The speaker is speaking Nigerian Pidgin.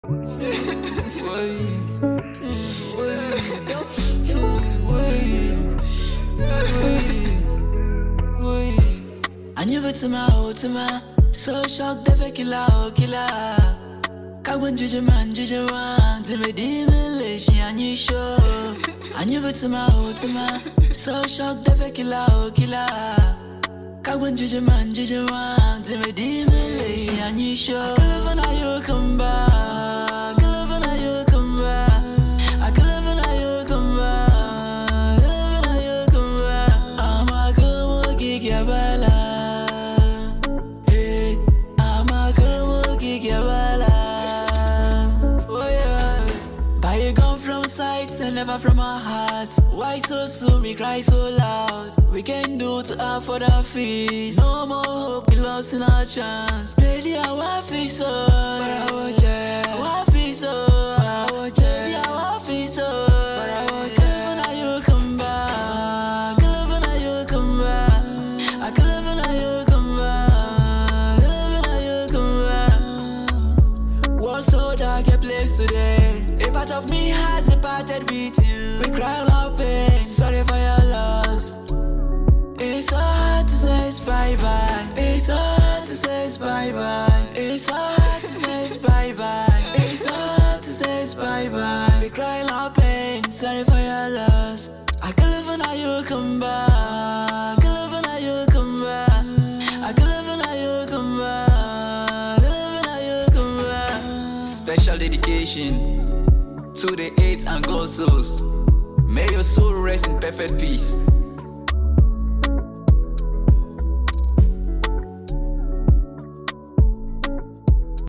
I knew it to my so shocked the killer. Kagwan Jijaman, Dimmy Dimilish, and you show. I knew it to my so shocked the killer. Kagwan Jijaman, Dimmy Dimilish, and you show. I could live on how you come back. I could live on how you come back. I could live on how you come back. I could live on how you come back. I'm a good gig, yeah, bala. Hey, I'm a good gig, yeah, bala. Oh, yeah. Buy a gun from sights and never from our hearts. Why so soon, we cry so loud? We can do to her for the feast. No more hope, we lost in our chance. Ready, I want to so, but I want you. I want to so, I want you. Ready, I want to so, but I want you. I love when you come back. I love when you come back. I love when you come back. I love when you come back. World so dark, a place today. A part of me has departed with you. We cry out pain, sorry for your loss. It's so hard to say it's bye-bye. It's so hard to say it's bye-bye. It's so hard to say it's bye-bye. It's so hard to say it's bye-bye. We cry out pain, sorry for your loss. I can live on how you come back. I can live on how you come back. I can live on how you come back. I can live on how you come back. Special dedication to the 8 and gold souls. May your soul rest in perfect peace.